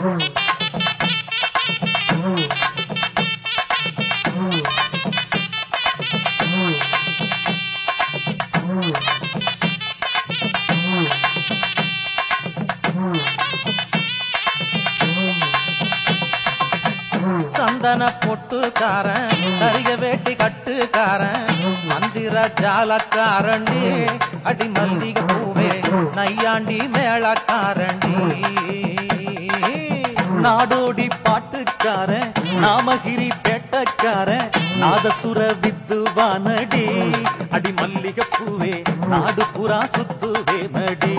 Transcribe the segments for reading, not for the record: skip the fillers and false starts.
சந்தன பொட்டுக்காரன் சரிக வேட்டி கட்டுக்காரன் மந்திர ஜாலக்காரண்டி அடி மல்லிகை பூவே நையாண்டி மேளக்காரண்டி நாடோடி பாட்டுக்காரன் நாமகிரி பேட்டக்காரன் நாதசுர வித்துவானடி அடி மல்லிகை பூவே நாடு புறா சுத்துவே நடி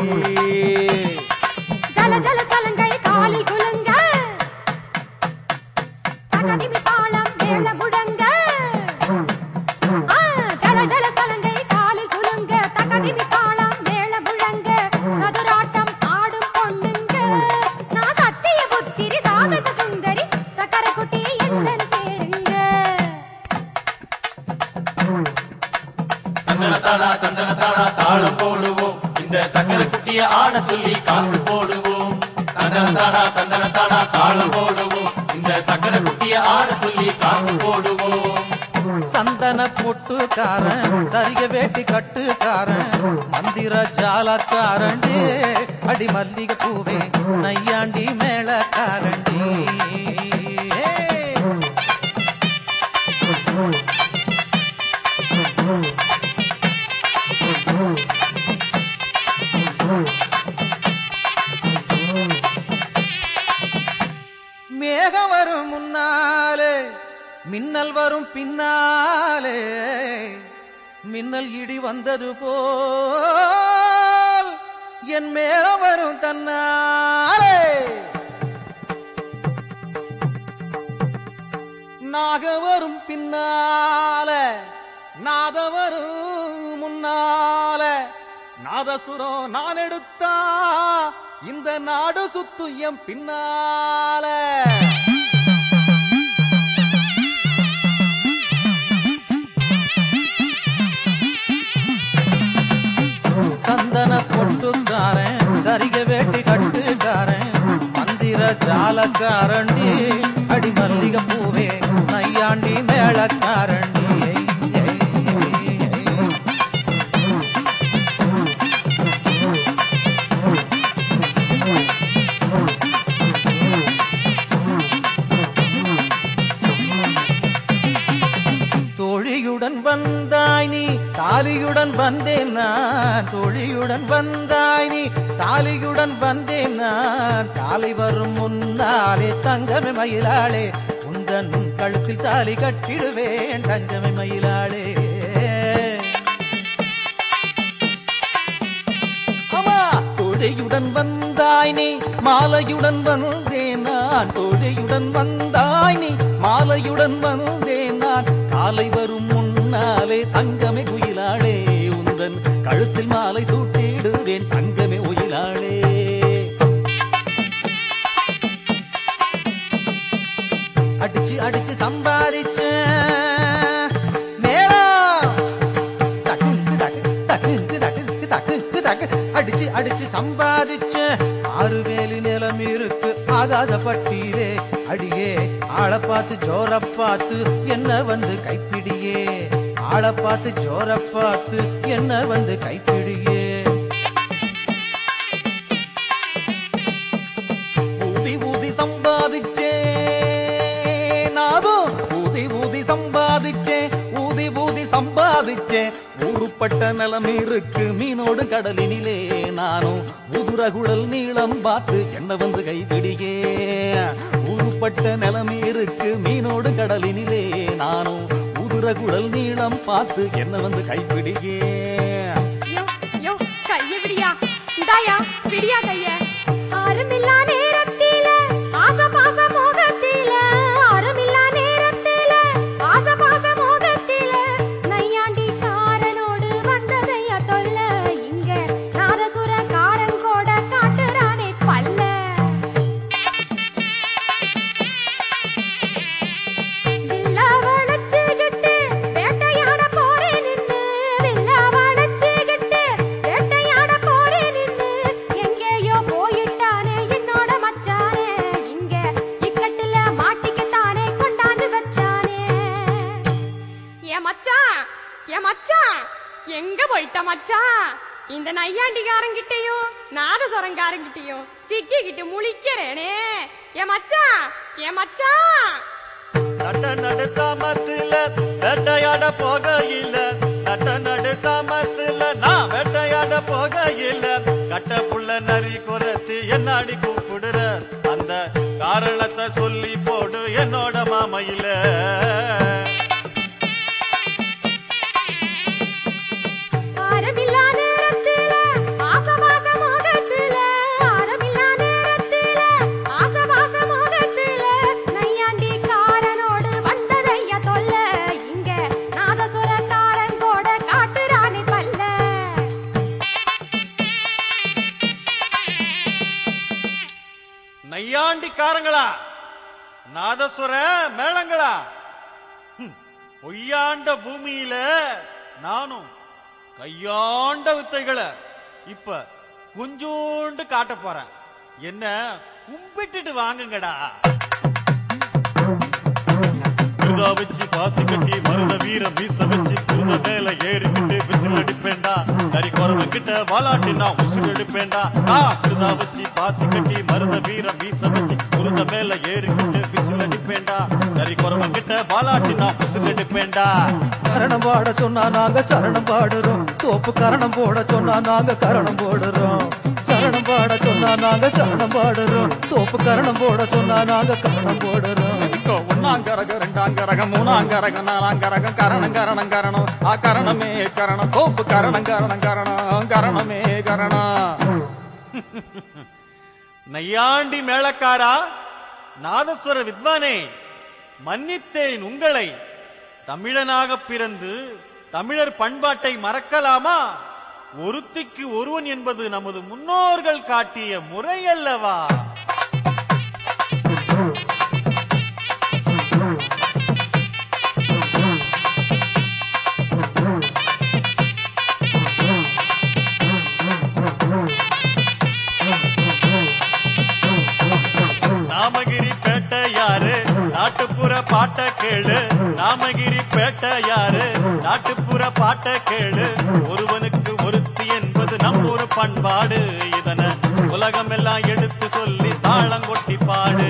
ஜல ஜல சலங்கை காலில் குலுங்க தகதிமி தாளம் மேள முழங்க ஜல ஜல சலங்கை காலில் குலுங்க தகதிமி தாளம் மேள முழங்க சதுராட்டம் ஆடும் பொண்ணுங்க நான் சத்திய புத்திரி சாகச சுந்தரி சக்கர குட்டி எந்தன் பேருங்க தந்தன தாளா தாளம் போடுவோம் இந்த சக்கர குட்டிய ஆட சொல்லி காசு போடுவோம் தந்தன தாளா தாளம் போடுவோம் இந்த சக்கர குட்டிய ஆட சொல்லி காசு போடுவோம் சந்தன பொட்டுக்காரன் சரிக வேட்டி கட்டுக்காரன் மந்திர ஜாலக்காரண்டி அடி மல்லிகை பூவே நையாண்டி மேளக்காரண்டி மேகம் வரும் முன்னாலே மின்னல் வரும் பின்னாலே மின்னல் இடி வந்தது போல் என் மேகம் வரும் தன்னாலே நாக வரும் பின்னால நாத வரும் முன்னால நாதசுரம் நான் எடுத்தா இந்த நாடு சுத்து எம் பின்னால சந்தன பொட்டுக்காரன் சரிக வேட்டி கட்டுக்காரன் மந்திர ஜாலக்காரண்டி அடி மல்லிகை பூவே நையாண்டி மேளக்காரண்டி தோழியுடன் வந்தாய் நீ தாலியுடன் வந்தேன் நான் தோழியுடன் வந்தாய் நீ தாலியுடன் வந்தேன் நான் தாலி வரும் முன்னாலே தங்கமே மயிலாளே உந்தன் கழுத்தில் தாலி கட்டிடுவேன் தங்கமே மயிலாளே ஆமா தோழியுடன் வந்தாய் நீ மாலையுடன் வந்தேன் நான் தோழியுடன் வந்தாய் நீ மாலையுடன் வந்தேன் நான் காலை வரும் முன்னாலே தங்கமே குயிலாளே உந்தன் கழுத்தில் மாலை சூட்டிடுவேன் தங்கமே ஒயிலாளே அடிச்சு அடிச்சு சம்பாதிச்ச மேளம் அடிச்சு அடிச்சு சம்பாதிச்ச 6 வேலி நிலம் இருக்கு ஆகாசப்பட்டியிலே அடியே ஆளை பார்த்து ஜோர பார்த்து என்ன வந்து கைப்பிடியே ஆளை பார்த்து ஜோர பார்த்து என்ன வந்து கைப்பிடியே ஊதி ஊதி சம்பாதிச்சே நாதோ ஊதி ஊதி சம்பாதிச்சே ஊதி ஊதி சம்பாதிச்சே ஊருப்பட்ட நிலம் இருக்கு மீனோடு கடலினிலே நானும் உதுரகுழல் நீளம் பார்த்து என்ன வந்து கைப்பிடியே ஊருப்பட்ட நிலம் இருக்கு மீனோடு கடலினிலே நானும் உதுரகுழல் நீளம் பார்த்து என்ன வந்து கைப்பிடியே கைய விடியா இந்தாயா விடியா கைய ஆறுமில்லா நேரத்தில ஆசை பாச மோகத்தில ஆறுமில்லா நேரத்தில ஆசை பாச மோகத்தில நையாண்டி காரனோடு வந்ததையா தொல்ல இங்க நாதசுர காரன் கூட காட்டுறானே பல்ல வில்லாவடைச்சுகிட்டு வேட்டையாட போறேன் நின்னு வில்லாவடைச்சுகிட்டு வேட்டையாட போறேன் நின்னு எங்கேயோ எங்க போயிட்ட மச்சான்? இந்த நையாண்டிக்காரங்கிட்டையும் நாதஸ்வரங்காரங்கிட்டையும் சிக்கிக்கிட்டு முழிக்கிறேனே. ஏ மச்சான், ஏ மச்சான். நட்ட நடு சாமத்துல வேட்டையாட போகையில, நட்ட நடு சாமத்துல நான் வேட்டையாட போகையில, கட்ட புள்ள நரி குறைத்து என்னாடி கூப்பிடுற, அந்த காரணத்தை சொல்லி போடு என்னோட மாமையில. நையாண்டிக்காரங்களா, நாதஸ்வர மேளங்களா, பொய்யாண்ட பூமியில நானும் கையாண்ட வித்தைகளை இப்ப கொஞ்சோண்டு காட்ட போறேன். என்ன கும்பிட்டுட்டு வாங்குங்கடா. குருதா வச்சு பாசி கட்டி மருத வீர மீச வச்சு குருத மேல ஏறிக்கிட்டு விசில் அடிப்பேண்டா. நரி குறவன் கிட்ட வாலாட்டி நான் உசுல் எடுப்பேண்டா. குருதா வச்சு பாசி கட்டி மருத வீர மீச வச்சு குருத மேல ஏறிக்கிட்டு விசில் அடிப்பேண்டா. நரி குறவன் கிட்ட வாலாட்டி நான் உசுல் எடுப்பேண்டா. கரணம் பாட சொன்னா நாங்க சரணம் பாடுறோம், தோப்பு கரணம் போட சொன்னா நாங்க கரணம் போடுறோம். சரணம் பாட சொன்னா நாங்க சரணம் பாடுறோம், தோப்பு கரணம் போட சொன்னா நாங்க கரணம் போடுறோம். ஒன்னாங்கரகம் ரெண்டாங்கரகம் மூணாங்கரகம் நாலாங்கரகம் கரணம் கரணம் கரணம் ஆ கரணமே கரணம் தோப்பு கரணம் கரணம் கரணம் கரணமே கரணம். நையாண்டி மேளக்காரா, நாதஸ்வர வித்வானே, மன்னித்தேன் உங்களை. தமிழனாக பிறந்து தமிழர் பண்பாட்டை மறக்கலாமா? ஒருத்திக்கு ஒருவன் என்பது நமது முன்னோர்கள் காட்டிய முறை அல்லவா? நாமகிரி பேட்டை யாரு, நாட்டுப்புற பாட்ட கேளு. நாமகிரி பேட்டை யாரு, நாட்டுப்புற பாட்ட கேளு. ஒருவனுக்கு ஒருத்தி என்பது நம்மூர் பண்பாடு. இதனை உலகம் எல்லாம் எடுத்து சொல்லி தாளங்கொட்டி பாடு.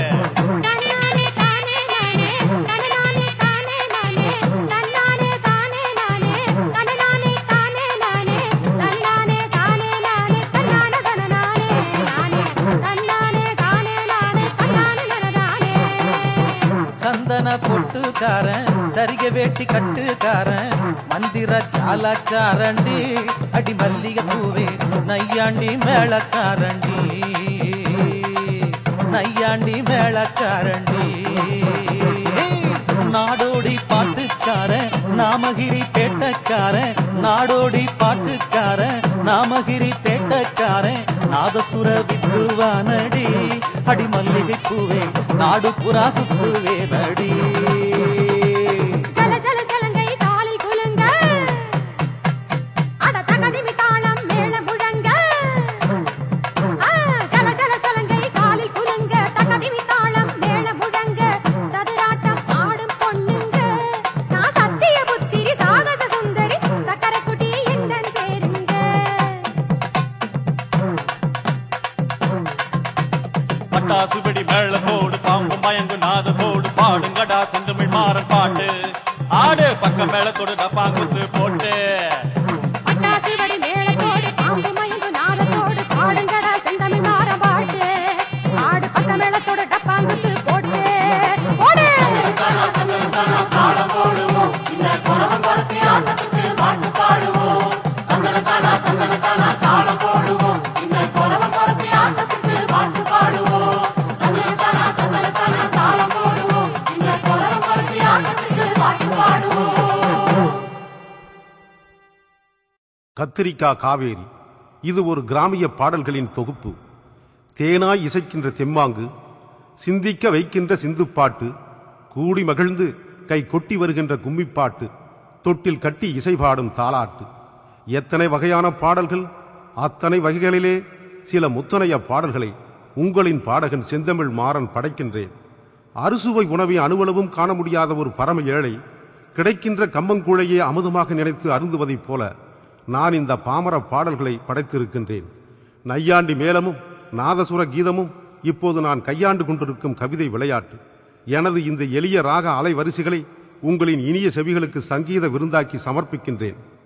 சந்தன பொட்டுக்காரன், சரிக வேட்டி கட்டுக்காரன், மந்திர ஜாலக்காரண்டி, அடி மல்லிகை பூவே நையாண்டி மேளக்காரண்டி, நையாண்டி மேளக்காரண்டி. நாடோடி பாட்டுக்காரன், நாமகிரி பேட்டக்காரன், நாடோடி பாட்டுக்காரன், நாமகிரி பேட்டக்காரன், நாதசுர வித்துவானடி, அடி மல்லிகை பூவே நாடு புறா சுத்துவே நடி. ஜல ஜல சலங்கை காலில் குலுங்க, அட தகதிமி தாளம் மேள முழங்க. ஜல ஜல சலங்கை காலில் குலுங்க, தகதிமி தாளம் மேள முழங்க. சதுராட்டம் ஆடும் பொண்ணுங்க, நான் சத்திய புத்திரி சாகச சுந்தரி, சக்கரக்குட்டி எந்தன் பேருங்க. பட்டாசுபடி மேளத்தோடு பாம்பு மயங்கு நாதத்தோடு பாடுங்கடா செந்தமிழ் மாறன் பாட்டு. ஆடு பக்கம் மேளத்தோடு டப்பாங்குத்து போட்டு. பட்டாசுபடி மேளத்தோடு பாம்பு மயங்கு நாதத்தோடு பாடுங்கடா செந்தமிழ் மாறன் பாட்டு. ஆடு பக்க மேளத்தோடு டப்பாங்குத்து போட்டு போடு. தாளம் போடுவோம், இந்த குறவன் குறத்தி ஆட்டத்துக்கு பாட்டு பாடுவோம். தந்தன தானா தந்தன தானா தாளம் போடுவோம், இந்த குறவன் குறத்தி ஆட்டத்துக்கு பாட்டு பாடுவோம். தந்தன தானா தந்தன தானா தாளம் போடுவோம், இந்த குறவன் குறத்தி ஆட்டத்துக்கு பாட்டு பாடுவோம். கத்திரிக்காய் காவேரி இது ஒரு கிராமிய பாடல்களின் தொகுப்பு. தேனாய் இசைக்கின்ற தெம்மாங்கு, சிந்திக்க வைக்கின்ற சிந்துப்பாட்டு, கூடி மகிழ்ந்து கை கொட்டி வருகின்ற கும்மிப்பாட்டு, தொட்டில் கட்டி இசை பாடும் தாலாட்டு. எத்தனை வகையான பாடல்கள்! அத்தனை வகைகளிலே சில முத்தனைய பாடல்களை உங்களின் பாடகன் செந்தமிழ் மாறன் படைக்கின்றேன். அறுசுவை உணவை அணுவளவும் காண முடியாத ஒரு பரம ஏழை கிடைக்கின்ற கம்மங்கூழையே அமுதமாக நினைத்து அருந்துவதைப் போல நான் இந்த பாமர பாடல்களை படைத்திருக்கின்றேன். நையாண்டி மேளமும் நாதசுர கீதமும் இப்போது நான் கையாண்டு கொண்டிருக்கும் கவிதை விளையாட்டு. எனது இந்த எளிய ராக அலைவரிசைகளை உங்களின் இனிய செவிகளுக்கு சங்கீத விருந்தாக்கி சமர்ப்பிக்கின்றேன்.